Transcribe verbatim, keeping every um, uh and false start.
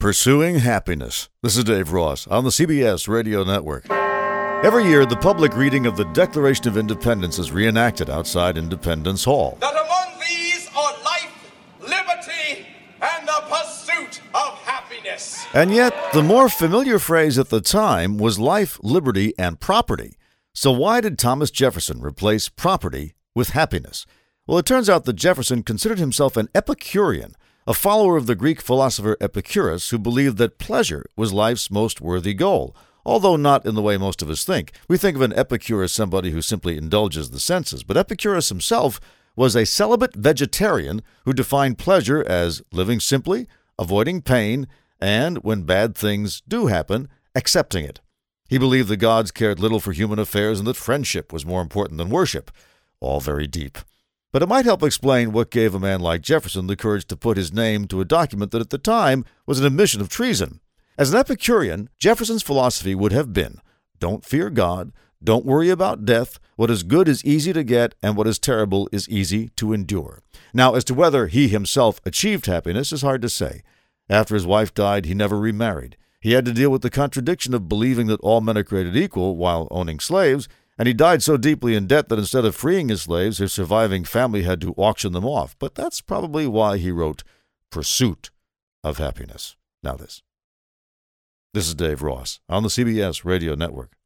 Pursuing Happiness. This is Dave Ross on the C B S Radio Network. Every year, the public reading of the Declaration of Independence is reenacted outside Independence Hall. That among these are life, liberty, and the pursuit of happiness. And yet, the more familiar phrase at the time was life, liberty, and property. So why did Thomas Jefferson replace property with happiness? Well, it turns out that Jefferson considered himself an Epicurean, a follower of the Greek philosopher Epicurus, who believed that pleasure was life's most worthy goal, although not in the way most of us think. We think of an epicure as somebody who simply indulges the senses, but Epicurus himself was a celibate vegetarian who defined pleasure as living simply, avoiding pain, and, when bad things do happen, accepting it. He believed the gods cared little for human affairs and that friendship was more important than worship. All very deep. But it might help explain what gave a man like Jefferson the courage to put his name to a document that at the time was an admission of treason. As an Epicurean, Jefferson's philosophy would have been, don't fear God, don't worry about death, what is good is easy to get, and what is terrible is easy to endure. Now, as to whether he himself achieved happiness is hard to say. After his wife died, he never remarried. He had to deal with the contradiction of believing that all men are created equal while owning slaves, and he died so deeply in debt that instead of freeing his slaves, his surviving family had to auction them off. But that's probably why he wrote Pursuit of Happiness. Now this. This is Dave Ross on the C B S Radio Network.